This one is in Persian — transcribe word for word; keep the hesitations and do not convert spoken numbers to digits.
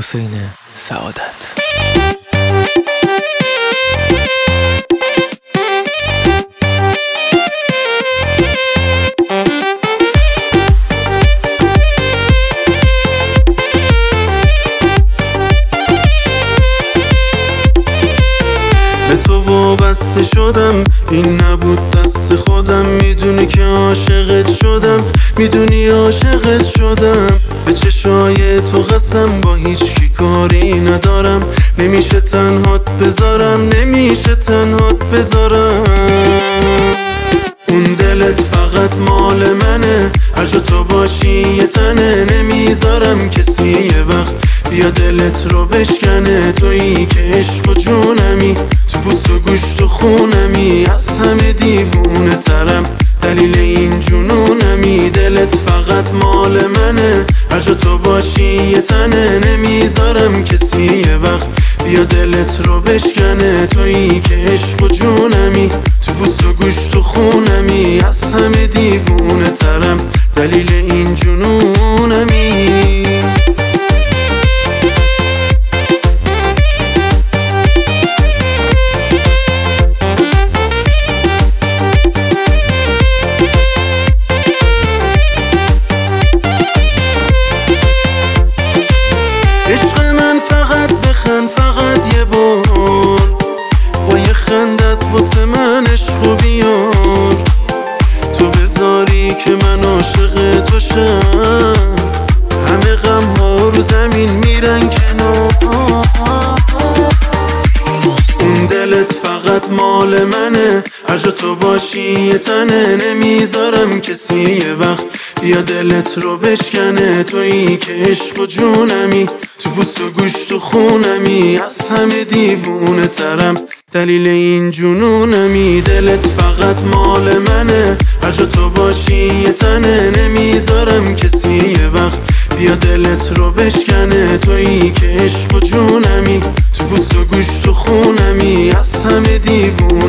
حسین سعادت. به تو وابسته شدم، این نبود دست خودم. میدونی که عاشقت شدم، میدونی عاشقت شدم. به چشای تو قسم، با هیچ کی کاری ندارم. نمیشه تنهات بذارم، نمیشه تنهات بذارم. اون دلت فقط مال منه، هر جا تو باشی یه تنه. نمیذارم کسی یه وقت بیا دلت رو بشکنه. تویی که عشق و جونمی، تو پوست و گوشت و خونمی. از همه دیوونه ترم، دلیل این جنونمی. دلت فقط مال منه، هر جا تو باشی یه تنه. نمیذارم کسی یه وقت بیا دلت رو بشکنه. تویی که عشق و جونمی، تو پوست و گوشت و خونمی. از همه دیوونه ترم، دلیل این جنونمی. عشق من فقط بخند، فقط یه بار. با یه خندت واسه من عشقو بیار. تو بذاری که من عاشق تو شم، همه غم ها رو زمین میرن کنار. اون دلت فقط مال منه، هر جا تو باشی یه تنه. نمیذارم کسی یه وقت بیا دلت رو بشکنه. تویی که عشق و جونمی، تو پوست و گوشت و خونمی. از همه دیوونه ترم، دلیل این جنونمی. دلت فقط مال منه، هر جا تو باشی یه تنه. نمیذارم کسی یه وقت بیا دلت رو بشکنه. تویی که عشق و جونمی، تو پوست و گوشت و خونمی. از همه دیوونه